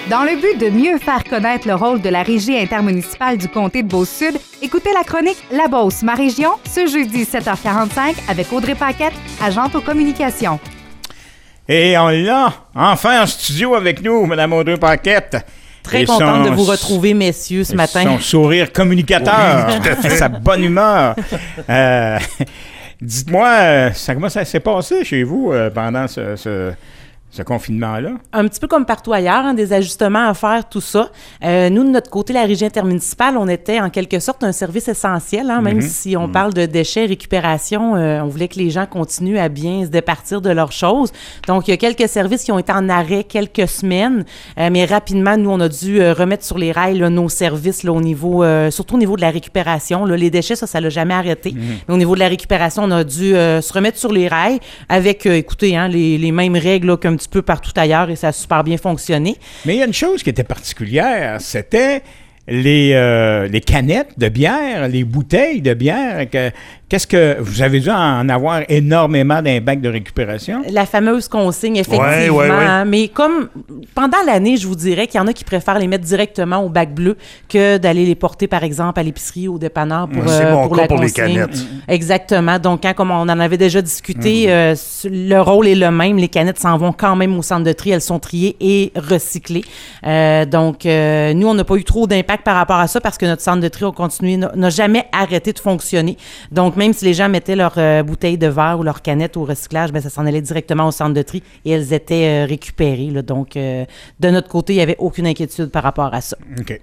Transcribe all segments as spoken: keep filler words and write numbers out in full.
Dans le but de mieux faire connaître le rôle de la Régie intermunicipale du comté de Beauce-Sud, écoutez la chronique La Beauce, ma région, ce jeudi sept heures quarante-cinq avec Audrey Paquette, agente aux communications. Et on l'a enfin en studio avec nous, Mme Audrey Paquette. Très Et contente son, de vous retrouver, messieurs, ce matin. Son sourire communicateur, oui. Sa bonne humeur. Euh, dites-moi, ça, comment ça s'est passé chez vous euh, pendant ce... ce ce confinement-là? Un petit peu comme partout ailleurs, hein, des ajustements à faire, tout ça. Euh, nous, de notre côté, la Régie intermunicipale, on était en quelque sorte un service essentiel, hein, même mm-hmm. si on mm-hmm. parle de déchets, récupération, euh, on voulait que les gens continuent à bien se départir de leurs choses. Donc, il y a quelques services qui ont été en arrêt quelques semaines, euh, mais rapidement, nous, on a dû euh, remettre sur les rails là, nos services là, au niveau, euh, surtout au niveau de la récupération. Là, les déchets, ça, ça l'a jamais arrêté. Mm-hmm. Mais au niveau de la récupération, on a dû euh, se remettre sur les rails avec, euh, écoutez, hein, les, les mêmes règles là, qu'un petit peu partout ailleurs et ça a super bien fonctionné. Mais il y a une chose qui était particulière, c'était les, euh, les canettes de bière, les bouteilles de bière. Que, qu'est-ce que vous avez dû en avoir énormément d'un bac de récupération? La fameuse consigne, effectivement. Ouais, ouais, ouais. Mais comme pendant l'année, je vous dirais qu'il y en a qui préfèrent les mettre directement au bac bleu que d'aller les porter, par exemple, à l'épicerie ou au dépanneur pour, c'est euh, bon pour la pour consigne. Les canettes. Exactement. Donc, quand, comme on en avait déjà discuté, mmh. euh, le rôle est le même. Les canettes s'en vont quand même au centre de tri. Elles sont triées et recyclées. Euh, donc, euh, nous, on n'a pas eu trop d'impact par rapport à ça parce que notre centre de tri a continué, n'a jamais arrêté de fonctionner. Donc, même si les gens mettaient leurs euh, bouteilles de verre ou leurs canettes au recyclage, bien, ça s'en allait directement au centre de tri et elles étaient euh, récupérées. Là. Donc, euh, de notre côté, il n'y avait aucune inquiétude par rapport à ça. OK.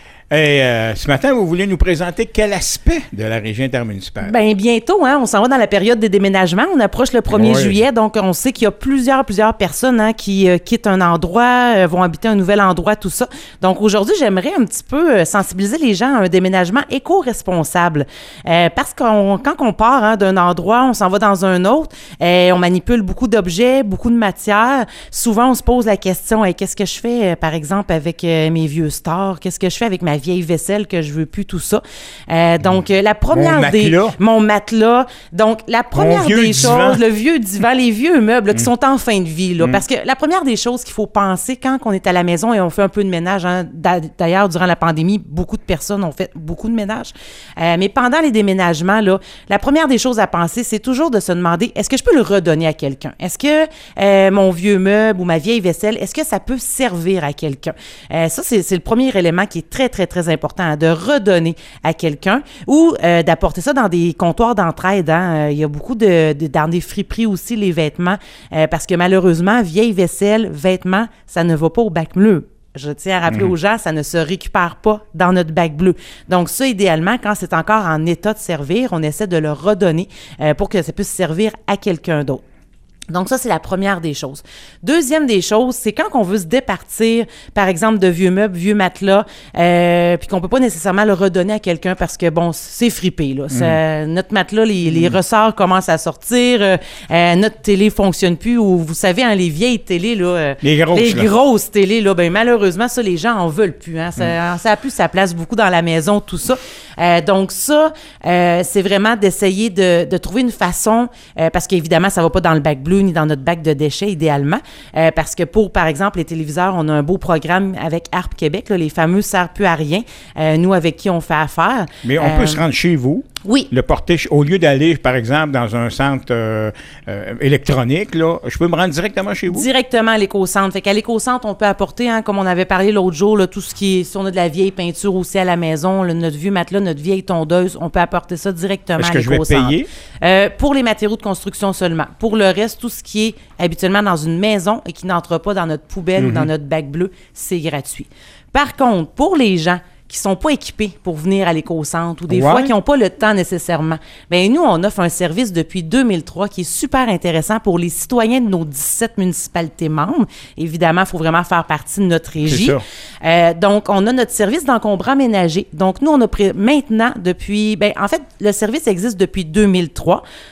Et euh, ce matin, vous voulez nous présenter quel aspect de la Régie intermunicipale? Bien, bientôt, hein, on s'en va dans la période des déménagements. On approche le premier oui. juillet, donc on sait qu'il y a plusieurs, plusieurs personnes hein, qui euh, quittent un endroit, euh, vont habiter un nouvel endroit, tout ça. Donc aujourd'hui, j'aimerais un petit peu euh, sensibiliser les gens à un déménagement éco-responsable. Euh, parce qu'on quand on part hein, d'un endroit, on s'en va dans un autre, euh, on manipule beaucoup d'objets, beaucoup de matières. Souvent, on se pose la question, hey, qu'est-ce que je fais, euh, par exemple, avec euh, mes vieux stores? Qu'est-ce que je fais avec ma vieille vaisselle que je veux plus, tout ça. Euh, donc, euh, la première mon des... matelas. Mon matelas. Donc, la première des divan. choses, le vieux divan, les vieux meubles là, qui mm. sont en fin de vie. Là, mm. Parce que la première des choses qu'il faut penser quand on est à la maison et on fait un peu de ménage, hein, d'ailleurs, durant la pandémie, beaucoup de personnes ont fait beaucoup de ménage. Euh, mais pendant les déménagements, là, la première des choses à penser, c'est toujours de se demander, est-ce que je peux le redonner à quelqu'un? Est-ce que euh, mon vieux meuble ou ma vieille vaisselle, est-ce que ça peut servir à quelqu'un? Euh, ça, c'est, c'est le premier élément qui est très, très, très important, hein, de redonner à quelqu'un ou euh, d'apporter ça dans des comptoirs d'entraide. Hein. Euh, il y a beaucoup de, de dans des friperies aussi, les vêtements, euh, parce que malheureusement, vieille vaisselle, vêtements, ça ne va pas au bac bleu. Je tiens à rappeler mmh. aux gens, ça ne se récupère pas dans notre bac bleu. Donc ça, idéalement, quand c'est encore en état de servir, on essaie de le redonner euh, pour que ça puisse servir à quelqu'un d'autre. Donc ça, c'est la première des choses. Deuxième des choses, c'est quand on veut se départir, par exemple, de vieux meubles, vieux matelas, euh, puis qu'on peut pas nécessairement le redonner à quelqu'un parce que, bon, c'est fripé, là. Ça, mmh. Notre matelas, les, les ressorts commencent à sortir, euh, euh, notre télé fonctionne plus, ou vous savez, hein, les vieilles télés, là, euh, les grosses, les là. grosses télés, là, ben malheureusement, ça, les gens en veulent plus, hein. Ça, mmh. ça a plus sa place beaucoup dans la maison, tout ça. Euh, donc ça, euh, c'est vraiment d'essayer de, de trouver une façon, euh, parce qu'évidemment, ça va pas dans le bac bleu ni dans notre bac de déchets, idéalement. Euh, parce que pour, par exemple, les téléviseurs, on a un beau programme avec A R P Québec, là, les fameux « servent plus à rien euh, », nous, avec qui on fait affaire. Mais on euh, peut se rendre chez vous. Oui. Le porter, au lieu d'aller, par exemple, dans un centre euh, euh, électronique, là, je peux me rendre directement chez vous? Directement à l'éco-centre. Fait qu'à l'éco-centre, on peut apporter, hein, comme on avait parlé l'autre jour, là, tout ce qui est, si on a de la vieille peinture aussi à la maison, là, notre vieux matelas, notre vieille tondeuse, on peut apporter ça directement Est-ce à que l'éco-centre. Je vais payer? Euh, pour les matériaux de construction seulement. Pour le reste, tout ce qui est habituellement dans une maison et qui n'entre pas dans notre poubelle mm-hmm. ou dans notre bac bleu, c'est gratuit. Par contre, pour les gens qui sont pas équipés pour venir à l'éco-centre ou des ouais. fois qui n'ont pas le temps nécessairement. Bien, nous, on offre un service depuis deux mille trois qui est super intéressant pour les citoyens de nos dix-sept municipalités membres. Évidemment, il faut vraiment faire partie de notre régie. C'est ça. Euh, donc, on a notre service d'encombrant ménager. Donc, nous, on a pris maintenant depuis... Bien, en fait, le service existe depuis deux mille trois.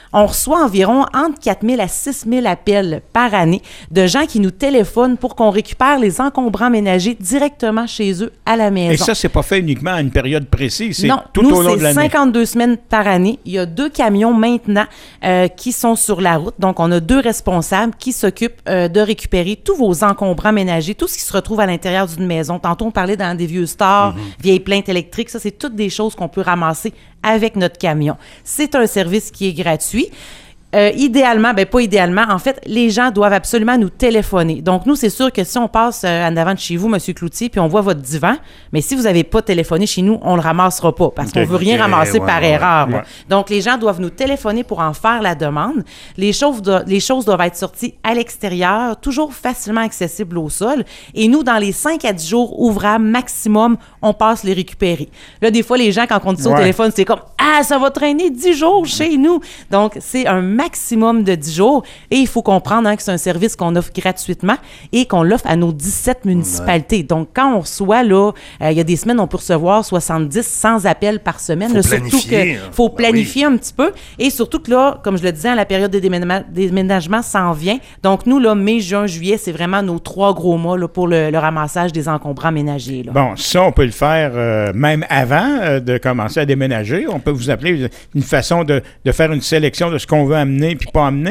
On reçoit environ entre quatre mille à six mille appels par année de gens qui nous téléphonent pour qu'on récupère les encombrants ménagers directement chez eux à la maison. Et ça, c'est pas fait uniquement à une période précise, c'est non, tout nous, au long de l'année. c'est cinquante-deux semaines par année. Il y a deux camions maintenant euh, qui sont sur la route. Donc, on a deux responsables qui s'occupent euh, de récupérer tous vos encombrants ménagers, tout ce qui se retrouve à l'intérieur d'une maison. Tantôt, on parlait dans des vieux stores, mm-hmm. vieilles plaintes électriques. Ça, c'est toutes des choses qu'on peut ramasser avec notre camion. C'est un service qui est gratuit. Euh, idéalement, ben pas idéalement, en fait, les gens doivent absolument nous téléphoner. Donc, nous, c'est sûr que si on passe euh, en avant de chez vous, M. Cloutier, puis on voit votre divan, mais si vous n'avez pas téléphoné chez nous, on le ramassera pas parce okay, qu'on veut rien okay, ramasser ouais, par ouais, erreur. Ouais. Donc, les gens doivent nous téléphoner pour en faire la demande. Les choses, do- les choses doivent être sorties à l'extérieur, toujours facilement accessibles au sol. Et nous, dans les cinq à dix jours ouvrables maximum, on passe les récupérer. Là, des fois, les gens, quand on dit ça ouais. au téléphone, c'est comme « Ah, ça va traîner dix jours chez nous! » Donc, c'est un maximum de dix jours. Et il faut comprendre hein, que c'est un service qu'on offre gratuitement et qu'on l'offre à nos dix-sept municipalités. Ouais. Donc, quand on reçoit, là, euh, il y a des semaines, on peut recevoir soixante-dix, cent appels par semaine. Faut là, planifier. Surtout que hein. faut planifier ben oui. un petit peu. Et surtout que là, comme je le disais, la période des déménagements, déménagements s'en vient. Donc, nous, là, mai, juin, juillet, c'est vraiment nos trois gros mois là, pour le, le ramassage des encombrants ménagers. Là. Bon, ça, on peut le faire euh, même avant euh, de commencer à déménager. On peut vous appeler une façon de, de faire une sélection de ce qu'on veut amener puis pas amener.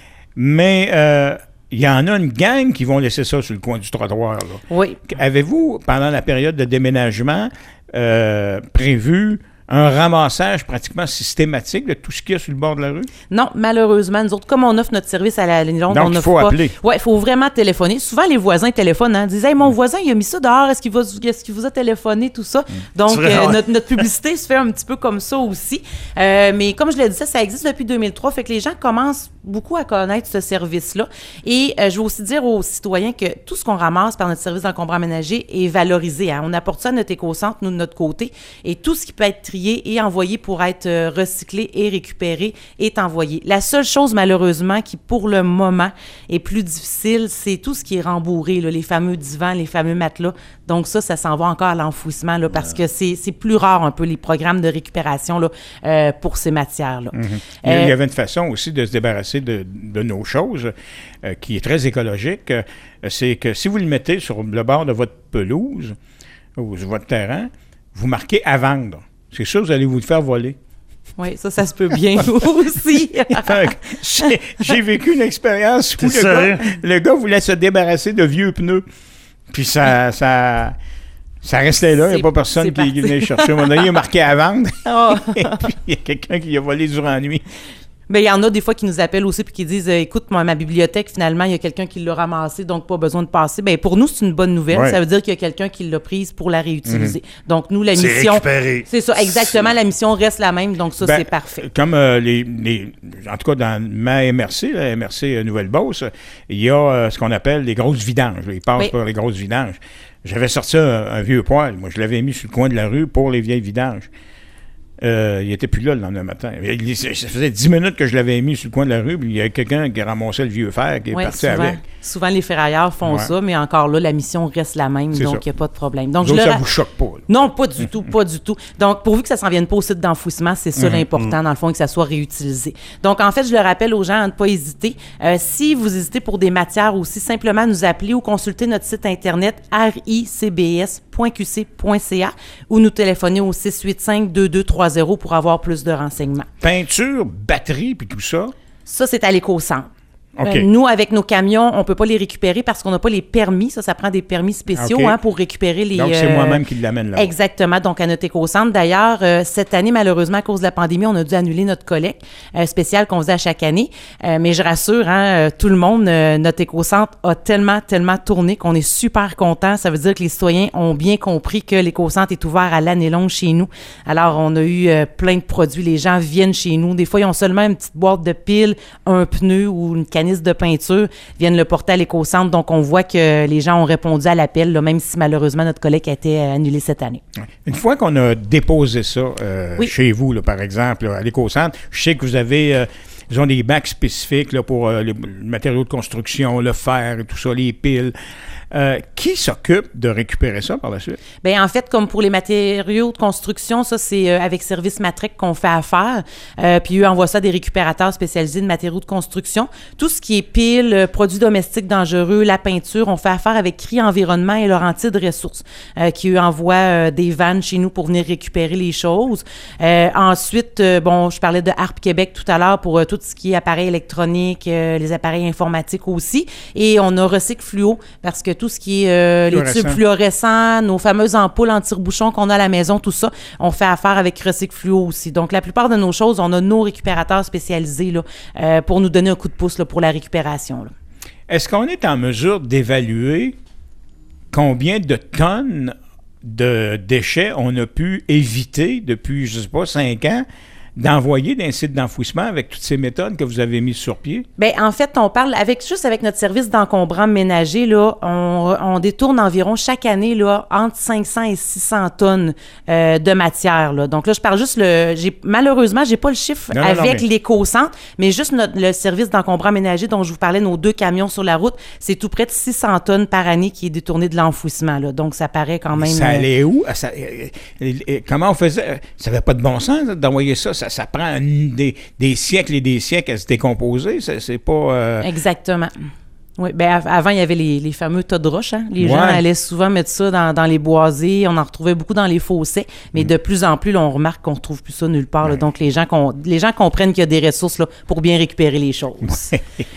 Mais il euh, y en a une gang qui vont laisser ça sur le coin du trottoir. Là. Oui. Avez-vous, pendant la période de déménagement, euh, prévu un ramassage pratiquement systématique de tout ce qu'il y a sur le bord de la rue? Non, malheureusement, nous autres, comme on offre notre service à la ligne longue, Donc, on il offre faut pas. appeler. Oui, il faut vraiment téléphoner. Souvent, les voisins téléphonent, hein, disent « Hey, mon voisin, il a mis ça dehors, est-ce qu'il, va, est-ce qu'il vous a téléphoné, tout ça? » Donc, vrai, euh, ouais. notre, notre publicité se fait un petit peu comme ça aussi. Euh, mais comme je le disais, ça existe depuis deux mille trois, fait que les gens commencent beaucoup à connaître ce service-là. Et euh, je veux aussi dire aux citoyens que tout ce qu'on ramasse par notre service d'encombrants ménagers est valorisé. Hein. On apporte ça à notre éco-centre, nous, de notre côté, et tout ce qui peut être trié et envoyé pour être euh, recyclé et récupéré est envoyé. La seule chose, malheureusement, qui, pour le moment, est plus difficile, c'est tout ce qui est rembourré, là, les fameux divans, les fameux matelas. Donc ça, ça s'en va encore à l'enfouissement, là, parce que c'est, c'est plus rare un peu les programmes de récupération là, euh, pour ces matières-là. Mm-hmm. Euh, Il y avait une façon aussi de se débarrasser de, de nos choses euh, qui est très écologique. Euh, c'est que si vous le mettez sur le bord de votre pelouse ou sur votre terrain, vous marquez « à vendre ». C'est sûr, vous allez vous le faire voler. Oui, ça, ça se peut bien aussi. j'ai, j'ai vécu une expérience où le gars, le gars voulait se débarrasser de vieux pneus. Puis ça, ça, ça restait là. Il n'y a pas personne qui, qui venait chercher. À un moment donné, il a marqué à vendre. Oh. Et puis, il y a quelqu'un qui a volé durant la nuit. Bien, il y en a des fois qui nous appellent aussi puis qui disent euh, « Écoute, moi, ma bibliothèque, finalement, il y a quelqu'un qui l'a ramassée, donc pas besoin de passer. » Bien, pour nous, c'est une bonne nouvelle. Ouais. Ça veut dire qu'il y a quelqu'un qui l'a prise pour la réutiliser. Mm-hmm. Donc, nous, la c'est mission... récupéré. C'est ça, exactement. La mission reste la même, donc ça, ben, c'est parfait. Comme euh, les, les... En tout cas, dans ma M R C, la M R C Nouvelle-Beauce, il y a euh, ce qu'on appelle les grosses vidanges. Ils passent oui. par les grosses vidanges. J'avais sorti un, un vieux poêle. Moi, je l'avais mis sur le coin de la rue pour les vieilles vidanges. Euh, il était plus là le lendemain matin. Il, ça faisait dix minutes que je l'avais mis sur le coin de la rue, puis il y a quelqu'un qui ramassait le vieux fer qui est oui, parti souvent, avec. Souvent, les ferrailleurs font ouais. ça, mais encore là, la mission reste la même, c'est donc il n'y a pas de problème. Donc, donc je ça le... vous choque pas? Là. Non, pas du tout, pas du tout. Donc, pourvu que ça ne s'en vienne pas au site d'enfouissement, c'est ça mm-hmm. l'important, dans le fond, que ça soit réutilisé. Donc, en fait, je le rappelle aux gens à ne pas hésiter. Euh, si vous hésitez pour des matières aussi, simplement nous appeler ou consulter notre site Internet r i c b s point q c point c a ou nous téléphoner au six huit cinq deux deux trois zéro pour avoir plus de renseignements. Peinture, batterie, puis tout ça? Ça, c'est à l'éco-centre. Okay. Euh, nous, avec nos camions, on ne peut pas les récupérer parce qu'on n'a pas les permis. Ça, ça prend des permis spéciaux okay. hein, pour récupérer les... Donc, c'est euh, moi-même qui l'amène là. Exactement. Donc, à notre éco-centre. D'ailleurs, euh, cette année, malheureusement, à cause de la pandémie, on a dû annuler notre collecte euh, spéciale qu'on faisait à chaque année. Euh, mais je rassure, hein, euh, tout le monde, euh, notre éco-centre a tellement, tellement tourné qu'on est super contents. Ça veut dire que les citoyens ont bien compris que l'éco-centre est ouvert à l'année longue chez nous. Alors, on a eu euh, plein de produits. Les gens viennent chez nous. Des fois, ils ont seulement une petite boîte de piles, un pneu ou une canisse de peinture, viennent le porter à l'éco-centre. Donc, on voit que les gens ont répondu à l'appel, là, même si malheureusement notre collecte a été annulée cette année. Une fois qu'on a déposé ça euh, oui. chez vous, là, par exemple, là, à l'éco-centre, je sais que vous avez euh, ils ont des bacs spécifiques là, pour euh, les, les matériaux de construction, le fer et tout ça, les piles. Euh, qui s'occupe de récupérer ça par la suite? Bien, en fait, comme pour les matériaux de construction, ça, c'est euh, avec Service Matrec qu'on fait affaire. Euh, puis eux envoient ça à des récupérateurs spécialisés de matériaux de construction. Tout ce qui est piles, euh, produits domestiques dangereux, la peinture, on fait affaire avec C R I Environnement et Laurentides Ressources, euh, qui eux envoient euh, des vannes chez nous pour venir récupérer les choses. Euh, ensuite, euh, bon, je parlais de Harpe Québec tout à l'heure pour euh, tout ce qui est appareils électroniques, euh, les appareils informatiques aussi. Et on a Recycle Fluo parce que tout ce qui est euh, les tubes fluorescents, nos fameuses ampoules anti-rebouchons qu'on a à la maison, tout ça, on fait affaire avec Recycle Fluo aussi. Donc, la plupart de nos choses, on a nos récupérateurs spécialisés là, euh, pour nous donner un coup de pouce là, pour la récupération. Là. Est-ce qu'on est en mesure d'évaluer combien de tonnes de déchets on a pu éviter depuis, je ne sais pas, cinq ans, d'envoyer d'un site d'enfouissement avec toutes ces méthodes que vous avez mises sur pied? Bien, en fait, on parle avec juste avec notre service d'encombrants ménagers, là, on, on détourne environ chaque année là, entre cinq cents et six cents tonnes euh, de matière. Là. Donc là, je parle juste le. J'ai, malheureusement, j'ai pas le chiffre non, avec non, non, mais... l'éco-centre, mais juste notre, le service d'encombrants ménagers dont je vous parlais, nos deux camions sur la route, c'est tout près de six cents tonnes par année qui est détourné de l'enfouissement. Là. Donc, ça paraît quand même. Ça allait où? Ça, comment on faisait? Ça n'avait pas de bon sens d'envoyer ça. Ça, ça prend des, des siècles et des siècles à se décomposer. C'est, c'est pas... Euh... Exactement. Oui, bien avant, il y avait les, les fameux tas de roches. Hein? Les ouais. gens allaient souvent mettre ça dans, dans les boisés. On en retrouvait beaucoup dans les fossés. Mais mm. de plus en plus, là, on remarque qu'on ne retrouve plus ça nulle part. Ouais. Là. Donc, les gens, les gens comprennent qu'il y a des ressources là, pour bien récupérer les choses. Ouais.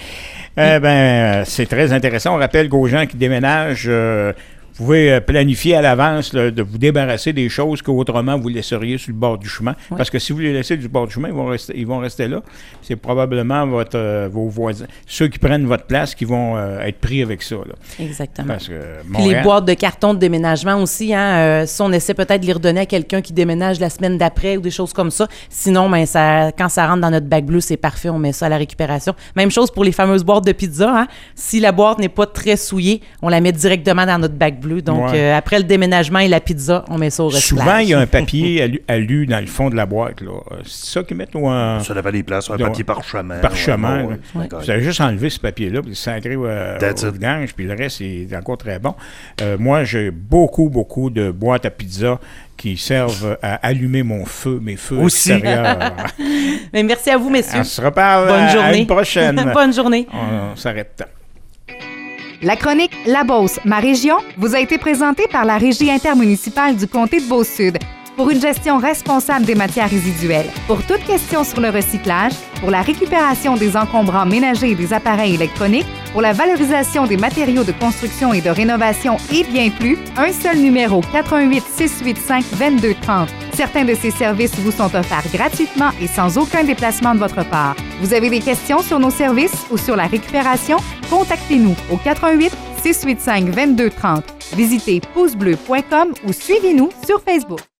eh bien, c'est très intéressant. On rappelle qu'aux gens qui déménagent... Euh, vous pouvez planifier à l'avance là, de vous débarrasser des choses qu'autrement vous laisseriez sur le bord du chemin. Oui. Parce que si vous les laissez du bord du chemin, ils vont rester, ils vont rester là. C'est probablement votre, euh, vos voisins, ceux qui prennent votre place, qui vont euh, être pris avec ça. Là. Exactement. Parce que Montréal... Puis les boîtes de carton de déménagement aussi, hein, euh, si on essaie peut-être de les redonner à quelqu'un qui déménage la semaine d'après ou des choses comme ça. Sinon, ben, ça, quand ça rentre dans notre bac bleu, c'est parfait, on met ça à la récupération. Même chose pour les fameuses boîtes de pizza. Hein. Si la boîte n'est pas très souillée, on la met directement dans notre bac bleu. Donc, ouais. euh, après le déménagement et la pizza, on met ça au recyclage. Souvent, il y a un papier alu, alu dans le fond de la boîte. Là. C'est ça qu'ils mettent ou un... Ça dépend des places, un papier parchemin. Parchemin. Ouais, ouais, ouais. Vous avez juste enlevé ce papier-là, puis le sacré euh, au vidange, puis le reste est encore très bon. Euh, moi, j'ai beaucoup, beaucoup de boîtes à pizza qui servent à allumer mon feu, mes feux aussi extérieurs. Mais merci à vous, messieurs. On se reparle Bonne à, journée. à une prochaine. Bonne journée. On, on s'arrête. La chronique La Beauce, ma région, vous a été présentée par la Régie intermunicipale du comté de Beauce-Sud pour une gestion responsable des matières résiduelles. Pour toute question sur le recyclage, pour la récupération des encombrants ménagers et des appareils électroniques, pour la valorisation des matériaux de construction et de rénovation et bien plus, un seul numéro quatre un huit, six huit cinq, deux deux trois zéro. Certains de ces services vous sont offerts gratuitement et sans aucun déplacement de votre part. Vous avez des questions sur nos services ou sur la récupération? Contactez-nous au quatre un huit, six huit cinq, deux deux trois zéro. Visitez pouce bleu point com ou suivez-nous sur Facebook.